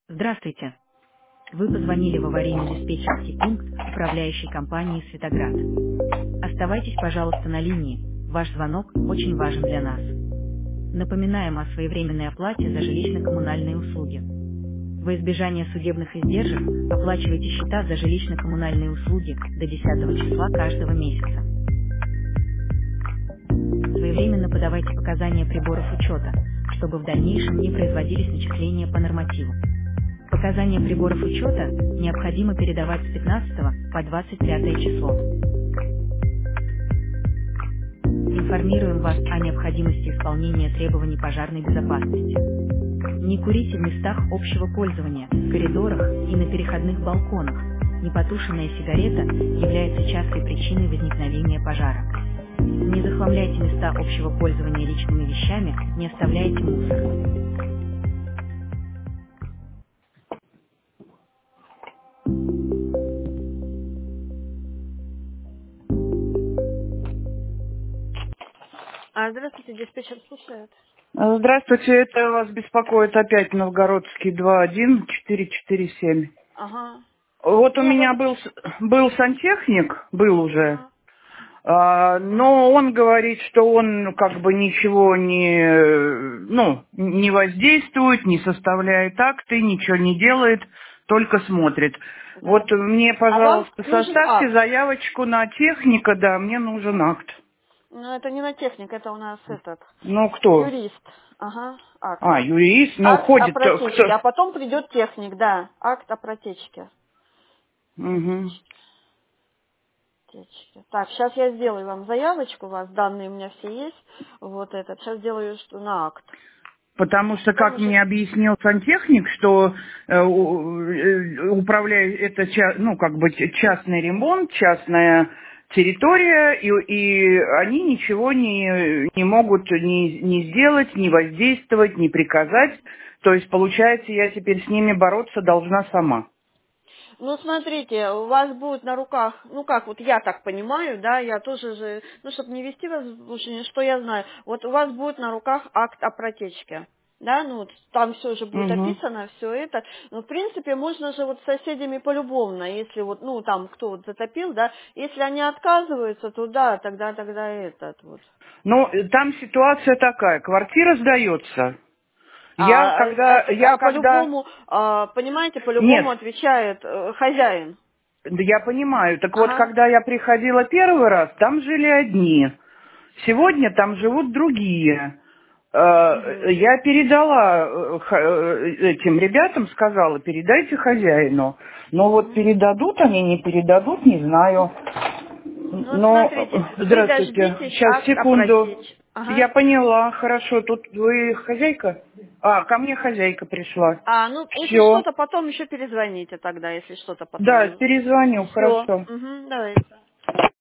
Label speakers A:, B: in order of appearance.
A: Здравствуйте. Вы позвонили в аварийно-диспетчерский пункт управляющей компании «Светоград». Оставайтесь, пожалуйста, на линии. Ваш звонок очень важен для нас. Напоминаем о своевременной оплате за жилищно-коммунальные услуги. Во избежание судебных издержек оплачивайте счета за жилищно-коммунальные услуги до 10 числа каждого месяца. Своевременно подавайте показания приборов учета, чтобы в дальнейшем не производились начисления по нормативу. Показания приборов учета необходимо передавать с 15 по 25 число. Информируем вас о необходимости исполнения требований пожарной безопасности. Не курите в местах общего пользования, в коридорах и на переходных балконах. Непотушенная сигарета является частой причиной возникновения пожара. Не захламляйте места общего пользования личными вещами, не оставляйте мусор. Здравствуйте, диспетчер слушает.
B: Здравствуйте, это вас беспокоит опять Новгородский 21447.
A: Ага.
B: Вот у
A: Ну,
B: меня
A: вот.
B: был сантехник, был уже,
A: Ага.
B: но он говорит, что он как бы ничего не воздействует, не составляет акты, ничего не делает, только смотрит.
A: Да.
B: Вот мне,
A: А вам
B: пожалуйста,
A: нужен
B: составьте
A: акт.
B: заявочку на техника, да, мне нужен акт.
A: Ну, это не на техник, это у нас этот,
B: Ну, кто?
A: юрист. Ага, акт.
B: Юрист, ну,
A: Акт о
B: ходит
A: протечке,
B: кто?
A: а потом придет техник, да, акт о протечке.
B: Угу.
A: Протечке. Так, сейчас я сделаю вам заявочку, у вас данные у меня все есть, вот этот, сейчас сделаю что на акт.
B: Потому что,
A: Потом
B: как
A: уже...
B: мне объяснил сантехник, что управляет это как бы частный ремонт, частная территория, и они ничего не могут ни сделать, ни воздействовать, ни приказать. То есть, получается, я теперь с ними бороться должна сама.
A: Ну, смотрите, у вас будет на руках, ну как, вот я так понимаю, да, я тоже же, ну, чтобы не вести вас в заблуждение, что я знаю, вот у вас будет на руках акт о протечке. Да, ну вот там все же будет
B: Угу.
A: описано, все это. Но в принципе можно же вот с соседями полюбовно, если вот, ну там кто вот затопил, да, если они отказываются, то да, тогда этот вот.
B: Ну, там ситуация такая, квартира сдается. Я когда...
A: По-любому, понимаете,
B: Нет,
A: по-любому отвечает хозяин.
B: да я понимаю. Так вот,
A: Ага.
B: когда я приходила первый раз, там жили одни. Сегодня там живут другие.
A: Мгм.
B: Я передала этим ребятам, сказала, передайте хозяину. Но вот
A: Мгм.
B: передадут они, не передадут, не знаю.
A: Ну вот
B: Но,
A: смотрите, вы
B: здравствуйте,
A: дождитесь
B: сейчас,
A: акт о
B: секунду.
A: протечке.
B: Я
A: Ага.
B: поняла, хорошо, тут вы хозяйка? Ко мне хозяйка пришла.
A: Ну, если
B: Все.
A: что-то, потом еще перезвоните тогда, если что-то
B: Да,
A: потом.
B: перезвоню,
A: Все.
B: хорошо.
A: Угу, давайте.